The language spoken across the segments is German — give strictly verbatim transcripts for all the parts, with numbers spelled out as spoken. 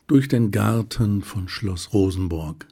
Durch den Garten von Schloss Rosenborg.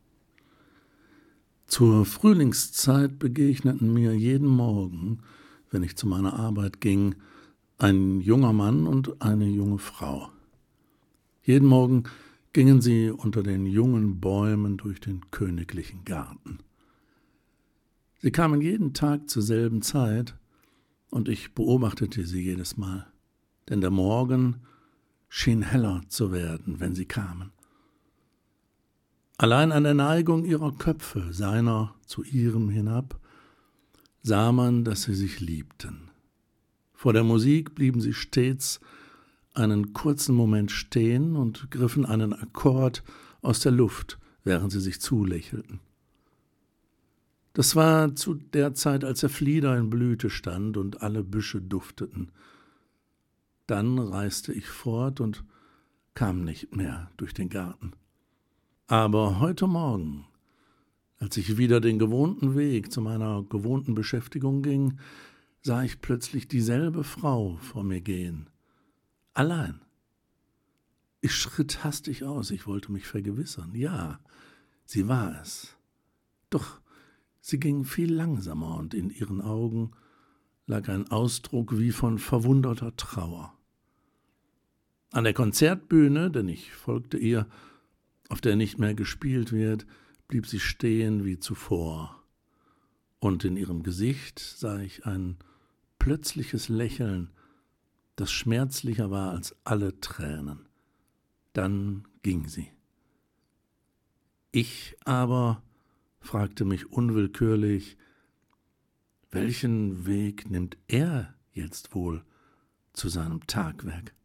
Zur Frühlingszeit begegneten mir jeden Morgen, wenn ich zu meiner Arbeit ging, ein junger Mann und eine junge Frau. Jeden Morgen gingen sie unter den jungen Bäumen durch den königlichen Garten. Sie kamen jeden Tag zur selben Zeit, und ich beobachtete sie jedes Mal, denn der Morgen schien heller zu werden, wenn sie kamen. Allein an der Neigung ihrer Köpfe, seiner zu ihrem hinab, sah man, dass sie sich liebten. Vor der Musik blieben sie stets einen kurzen Moment stehen und griffen einen Akkord aus der Luft, während sie sich zulächelten. Das war zu der Zeit, als der Flieder in Blüte stand und alle Büsche dufteten. Dann reiste ich fort und kam nicht mehr durch den Garten. Aber heute Morgen, als ich wieder den gewohnten Weg zu meiner gewohnten Beschäftigung ging, sah ich plötzlich dieselbe Frau vor mir gehen. Allein. Ich schritt hastig aus, ich wollte mich vergewissern. Ja, sie war es. Doch sie ging viel langsamer, und in ihren Augen lag ein Ausdruck wie von verwunderter Trauer. An der Konzertbühne, denn ich folgte ihr, auf der nicht mehr gespielt wird, blieb sie stehen wie zuvor. Und in ihrem Gesicht sah ich ein plötzliches Lächeln, das schmerzlicher war als alle Tränen. Dann ging sie. Ich aber fragte mich unwillkürlich, welchen Weg nimmt er jetzt wohl zu seinem Tagwerk?